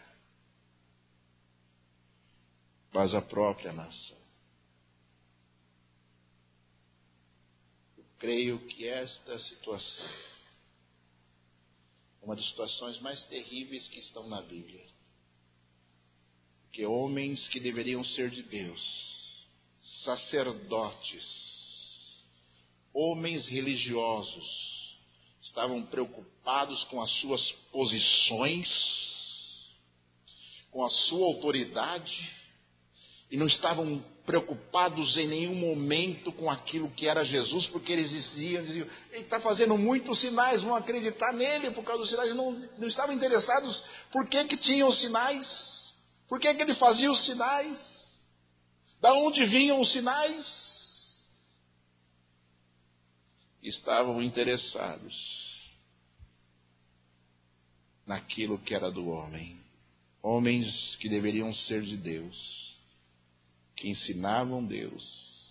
mas a própria nação. Eu creio que esta situação é uma das situações mais terríveis que estão na Bíblia. Que homens que deveriam ser de Deus, sacerdotes, homens religiosos, estavam preocupados com as suas posições, com a sua autoridade, e não estavam preocupados em nenhum momento com aquilo que era Jesus, porque eles diziam, ele está fazendo muitos sinais, vão acreditar nele por causa dos sinais. Não estavam interessados por que tinham os sinais, por que ele fazia os sinais, da onde vinham os sinais. Estavam interessados naquilo que era do homem. Homens que deveriam ser de Deus, que ensinavam Deus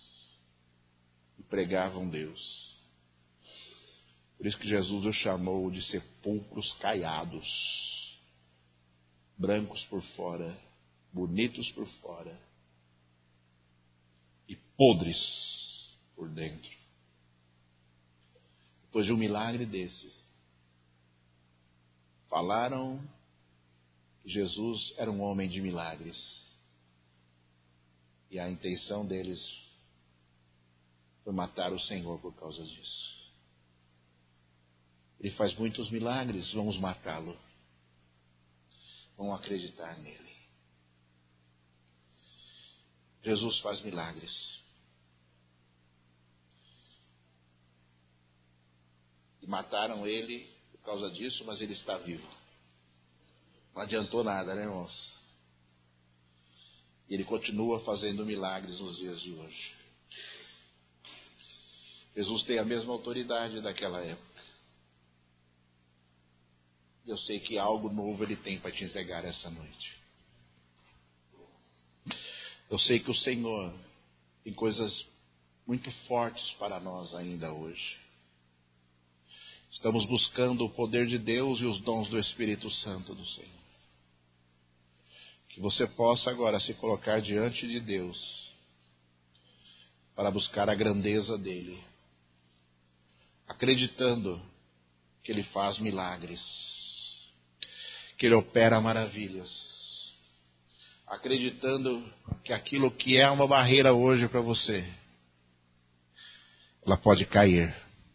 e pregavam Deus. Por isso que Jesus os chamou de sepulcros caiados, brancos por fora, bonitos por fora e podres por dentro. Depois de um milagre desse, falaram que Jesus era um homem de milagres. E a intenção deles foi matar o Senhor por causa disso. Ele faz muitos milagres, vamos matá-lo. Vão acreditar nele. Jesus faz milagres. E mataram ele por causa disso, mas ele está vivo. Não adiantou nada, né, irmãos? E ele continua fazendo milagres nos dias de hoje. Jesus tem a mesma autoridade daquela época. Eu sei que algo novo ele tem para te entregar essa noite. Eu sei que o Senhor tem coisas muito fortes para nós ainda hoje. Estamos buscando o poder de Deus e os dons do Espírito Santo do Senhor. Que você possa agora se colocar diante de Deus para buscar a grandeza dEle, acreditando que Ele faz milagres, que Ele opera maravilhas, acreditando que aquilo que é uma barreira hoje para você, ela pode cair.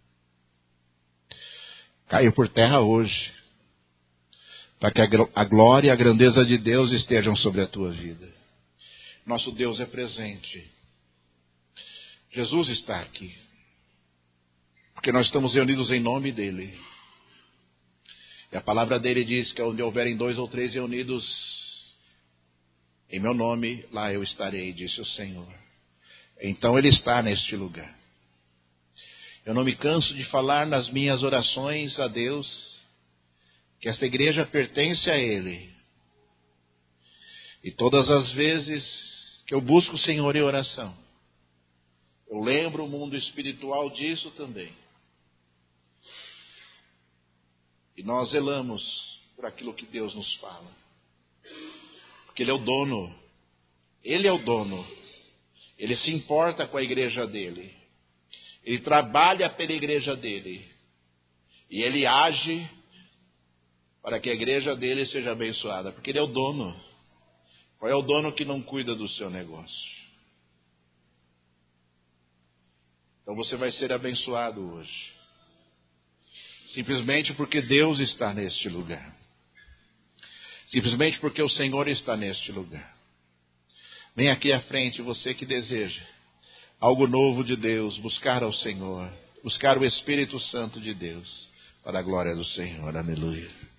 Caiu por terra hoje, para que a glória e a grandeza de Deus estejam sobre a tua vida. Nosso Deus é presente. Jesus está aqui, porque nós estamos reunidos em nome dEle. E a palavra dEle diz que onde houverem 2 ou 3 reunidos em meu nome, lá eu estarei, disse o Senhor. Então Ele está neste lugar. Eu não me canso de falar nas minhas orações a Deus que esta igreja pertence a Ele. E todas as vezes que eu busco o Senhor em oração, eu lembro o mundo espiritual disso também. E nós zelamos por aquilo que Deus nos fala. Porque Ele é o dono. Ele é o dono. Ele se importa com a igreja dEle. Ele trabalha pela igreja dele. E ele age para que a igreja dele seja abençoada. Porque ele é o dono. Qual é o dono que não cuida do seu negócio? Então você vai ser abençoado hoje. Simplesmente porque Deus está neste lugar. Simplesmente porque o Senhor está neste lugar. Vem aqui à frente, você que deseja algo novo de Deus, buscar ao Senhor, buscar o Espírito Santo de Deus, para a glória do Senhor. Aleluia.